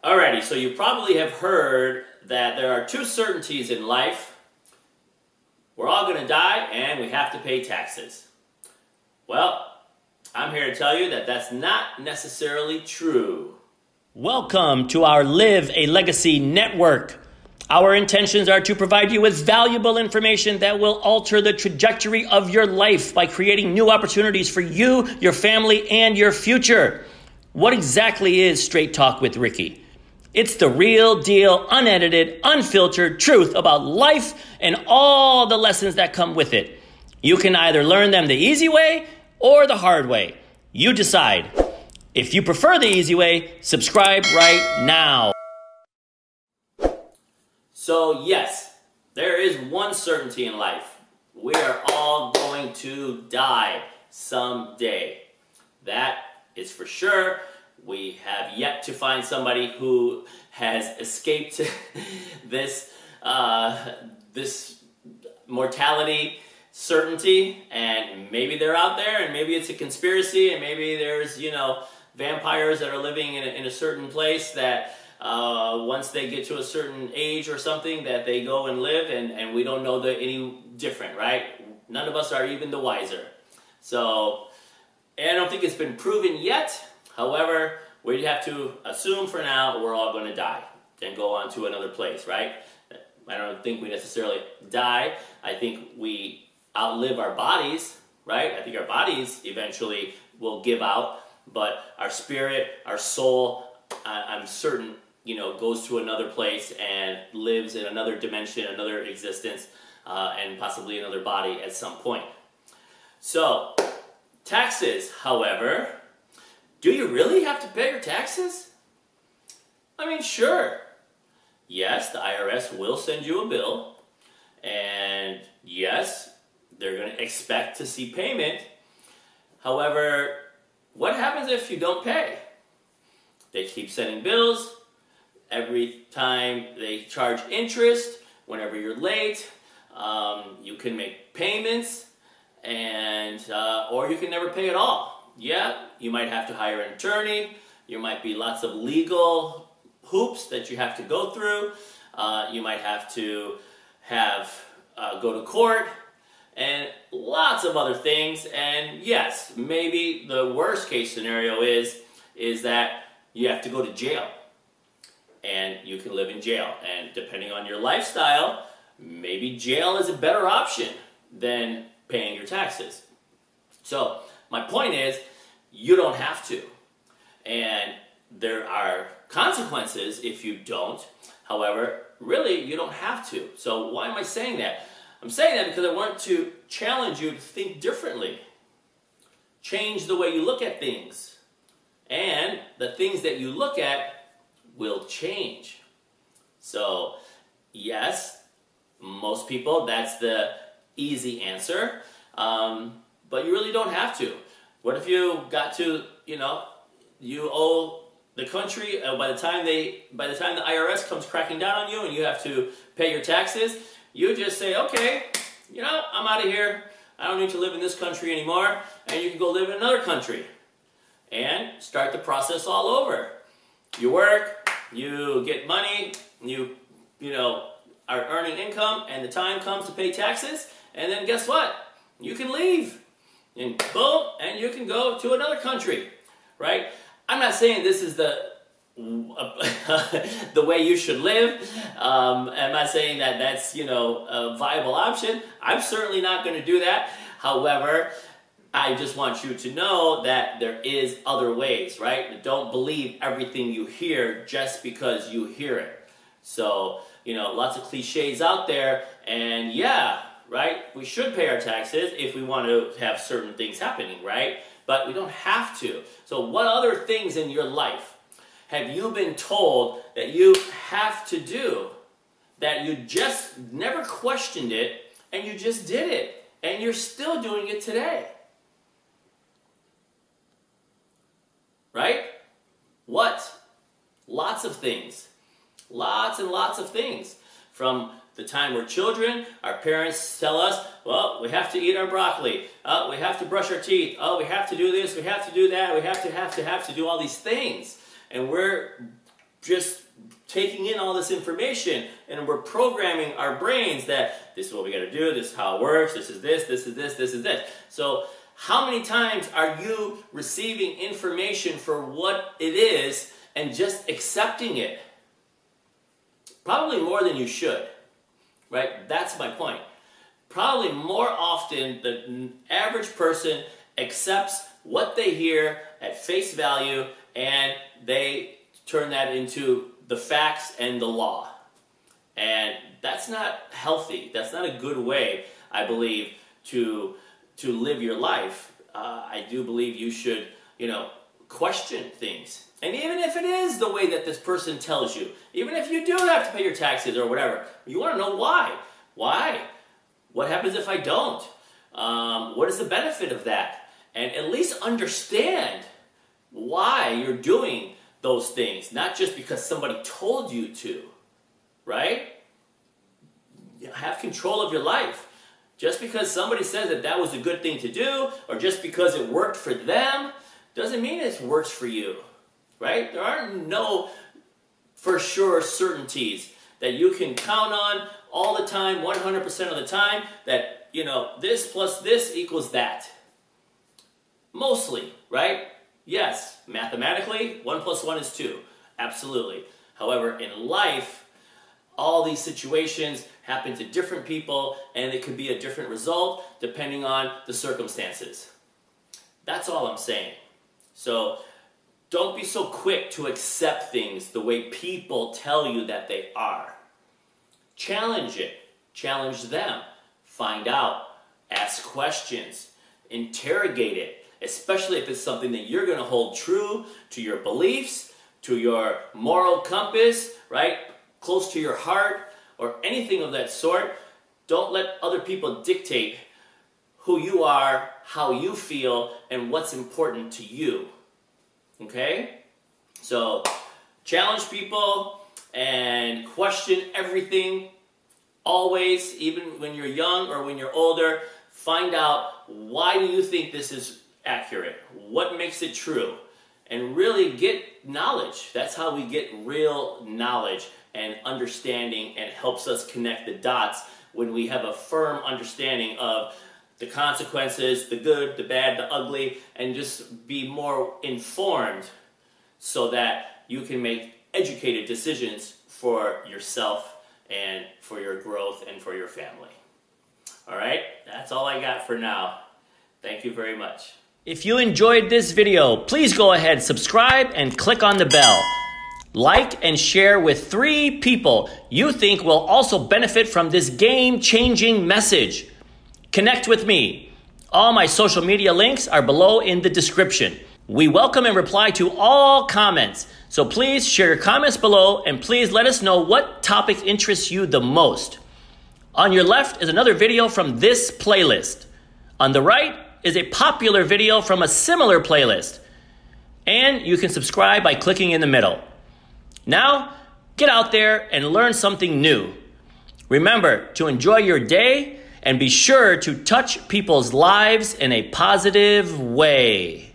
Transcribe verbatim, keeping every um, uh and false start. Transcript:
Alrighty, so you probably have heard that there are two certainties in life. We're all going to die and we have to pay taxes. Well, I'm here to tell you that that's not necessarily true. Welcome to our Live a Legacy Network. Our intentions are to provide you with valuable information that will alter the trajectory of your life by creating new opportunities for you, your family, and your future. What exactly is Straight Talk with Ricky? It's the real deal, unedited, unfiltered truth about life and all the lessons that come with it. You can either learn them the easy way or the hard way. You decide. If you prefer the easy way, subscribe right now. So yes, there is one certainty in life. We are all going to die someday. That is for sure. We have yet to find somebody who has escaped this uh, this mortality certainty, and maybe they're out there, and maybe it's a conspiracy, and maybe there's, you know, vampires that are living in a, in a certain place that uh, once they get to a certain age or something that they go and live, and, and we don't know the, any different, right? None of us are even the wiser. So, and I don't think it's been proven yet. However, we have to assume for now we're all going to die and go on to another place, right? I don't think we necessarily die. I think we outlive our bodies, right? I think our bodies eventually will give out, but our spirit, our soul, I'm certain, you know, goes to another place and lives in another dimension, another existence, uh, and possibly another body at some point. So, taxes, however, do you really have to pay your taxes? I mean, sure. Yes, the I R S will send you a bill, and yes, they're going to expect to see payment. However, what happens if you don't pay? They keep sending bills. Every time they charge interest, whenever you're late, um, you can make payments, and uh, or you can never pay at all. Yeah, you might have to hire an attorney. There might be lots of legal hoops that you have to go through. Uh, you might have to have uh, go to court and lots of other things. And yes, maybe the worst case scenario is is that you have to go to jail, and you can live in jail. And depending on your lifestyle, maybe jail is a better option than paying your taxes. So my point is, you don't have to. And there are consequences if you don't. However, really, you don't have to. So why am I saying that? I'm saying that because I want to challenge you to think differently. Change the way you look at things. And the things that you look at will change. So, yes, most people, that's the easy answer. Um, but you really don't have to. What if you got to, you know, you owe the country, uh, by the time they, by the time the I R S comes cracking down on you and you have to pay your taxes, you just say, okay, you know, I'm out of here. I don't need to live in this country anymore, and you can go live in another country and start the process all over. You work, you get money, you, you know, are earning income, and the time comes to pay taxes, and then guess what? You can leave. And boom, and you can go to another country, right? I'm not saying this is the the way you should live. Um, I'm not saying that that's, you know, a viable option. I'm certainly not going to do that. However, I just want you to know that there is other ways, right? Don't believe everything you hear just because you hear it. So, you know, lots of cliches out there, and yeah, right? We should pay our taxes if we want to have certain things happening, right? But we don't have to. So what other things in your life have you been told that you have to do, that you just never questioned it, and you just did it, and you're still doing it today? Right? What? Lots of things. Lots and lots of things. From the time we're children, our parents tell us, well, we have to eat our broccoli. Oh, we have to brush our teeth. Oh, we have to do this. We have to do that. We have to, have to, have to do all these things. And we're just taking in all this information, and we're programming our brains that this is what we got to do, this is how it works, this is this, this is this, this is this. So how many times are you receiving information for what it is and just accepting it? Probably more than you should, right? That's my point. Probably more often the average person accepts what they hear at face value and they turn that into the facts and the law. And that's not healthy. That's not a good way, I believe, to to live your life. Uh, I do believe you should, you know, question things. And even if it is the way that this person tells you, even if you do have to pay your taxes or whatever, you want to know why. Why? What happens if I don't? Um, what is the benefit of that? And at least understand why you're doing those things, not just because somebody told you to, right? You have control of your life. Just because somebody says that that was a good thing to do, or just because it worked for them, doesn't mean it works for you, right? There are no for sure certainties that you can count on all the time, one hundred percent of the time, that, you know, this plus this equals that. Mostly, right? Yes, mathematically, one plus one is two. Absolutely. However, in life, all these situations happen to different people, and it could be a different result depending on the circumstances. That's all I'm saying. So don't be so quick to accept things the way people tell you that they are. Challenge it. Challenge them. Find out. Ask questions. Interrogate it, especially if it's something that you're going to hold true to your beliefs, to your moral compass, right? Close to your heart, or anything of that sort. Don't let other people dictate who you are, how you feel, and what's important to you. Okay? So, challenge people and question everything. Always, even when you're young or when you're older, find out, why do you think this is accurate? What makes it true? And really get knowledge. That's how we get real knowledge and understanding, and helps us connect the dots when we have a firm understanding of the consequences, the good, the bad, the ugly, and just be more informed so that you can make educated decisions for yourself and for your growth and for your family. All right, that's all I got for now. Thank you very much. If you enjoyed this video, please go ahead, subscribe, and click on the bell. Like and share with three people you think will also benefit from this game-changing message. Connect with me. All my social media links are below in the description. We welcome and reply to all comments, so please share your comments below, and please let us know what topic interests you the most. On your left is another video from this playlist. On the right is a popular video from a similar playlist. And you can subscribe by clicking in the middle. Now, get out there and learn something new. Remember to enjoy your day and be sure to touch people's lives in a positive way.